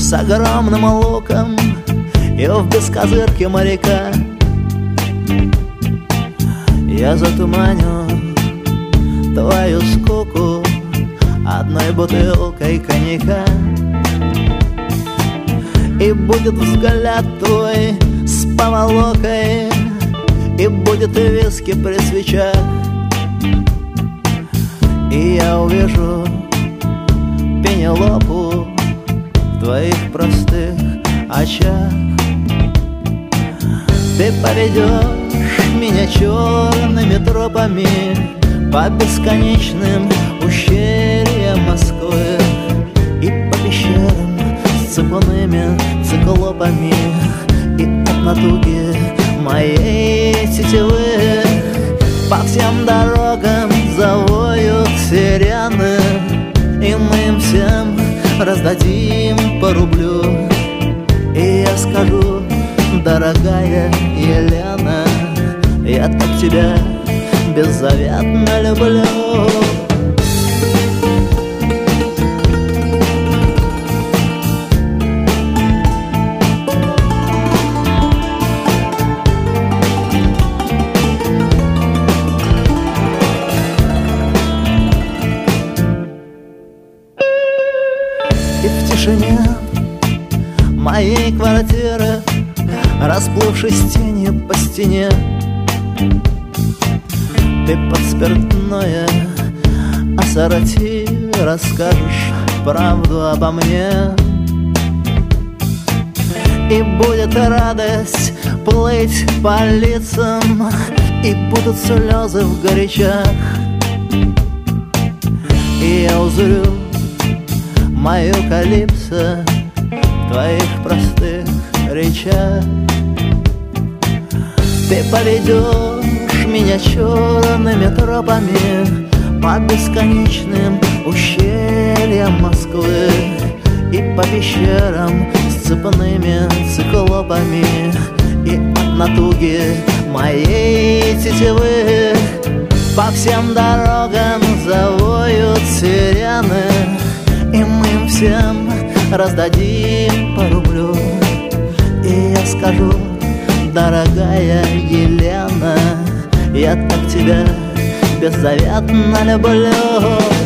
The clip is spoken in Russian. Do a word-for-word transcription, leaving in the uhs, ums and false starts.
с огромным луком и в бескозырке моряка. Я затуманю твою скуку одной бутылкой коньяка, и будет взгляд твой с поволокой, и будет виски при свечах, и я увижу Пенелопу в твоих простых очах. Ты поведешь меня черными тропами по бесконечным ущельям Москвы и по пещерам с цепными циклопами, и от натуги моей тетивы по всем дорогам завоют сирены, и мы им всем раздадим по рублю. И я скажу: дорогая Елена, я так тебя беззаветно люблю. И в тишине моей квартиры, расплывшись тенью по стене, ты под спиртное ассорти расскажешь правду обо мне. И будет радость плыть по лицам, и будут слезы в горячах, и я узрю мою калипсо в твоих простых речах. Ты поведешь меня черными тропами по бесконечным ущельям Москвы и по пещерам с цепными циклопами, и от натуги моей тетивы по всем дорогам завоют сирены, и мы им всем раздадим по рублю. И я скажу: дорогая Елена, я так тебя беззаветно люблю.